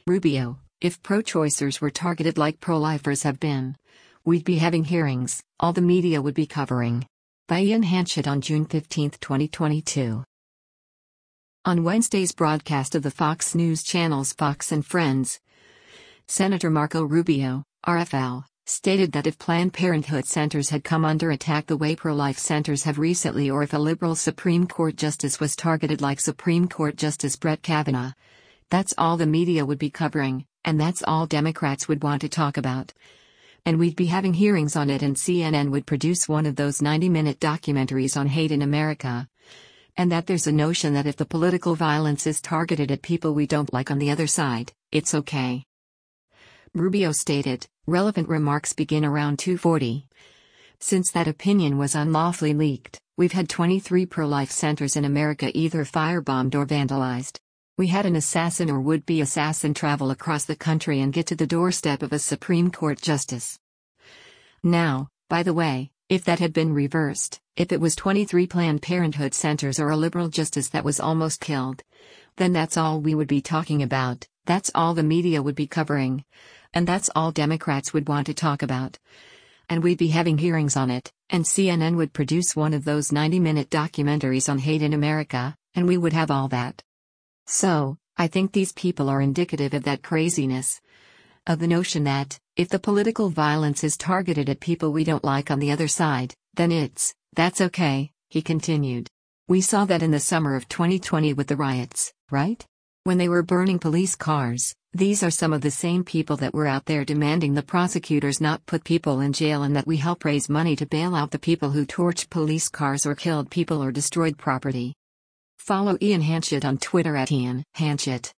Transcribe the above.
Rubio, if pro-choicers were targeted like pro-lifers have been, we'd be having hearings, all the media would be covering. By Ian Hanchett on June 15, 2022. On Wednesday's broadcast of the Fox News channel's Fox and Friends, Senator Marco Rubio, RFL, stated that if Planned Parenthood centers had come under attack the way pro-life centers have recently, or if a liberal Supreme Court justice was targeted like Supreme Court Justice Brett Kavanaugh, that's all the media would be covering, and that's all Democrats would want to talk about. And we'd be having hearings on it, and CNN would produce one of those 90-minute documentaries on hate in America. And that there's a notion that if the political violence is targeted at people we don't like on the other side, it's okay. Rubio stated, relevant remarks begin around 2:40. Since that opinion was unlawfully leaked, we've had 23 pro-life centers in America either firebombed or vandalized. We had an assassin or would-be assassin travel across the country and get to the doorstep of a Supreme Court justice. Now, by the way, if that had been reversed, if it was 23 Planned Parenthood centers or a liberal justice that was almost killed, then that's all we would be talking about, that's all the media would be covering, and that's all Democrats would want to talk about. And we'd be having hearings on it, and CNN would produce one of those 90-minute documentaries on hate in America, and we would have all that. So, I think these people are indicative of that craziness. Of the notion that, if the political violence is targeted at people we don't like on the other side, then that's okay, he continued. We saw that in the summer of 2020 with the riots, right? When they were burning police cars, these are some of the same people that were out there demanding the prosecutors not put people in jail and that we help raise money to bail out the people who torched police cars or killed people or destroyed property. Follow Ian Hanchett on Twitter at Ian Hanchett.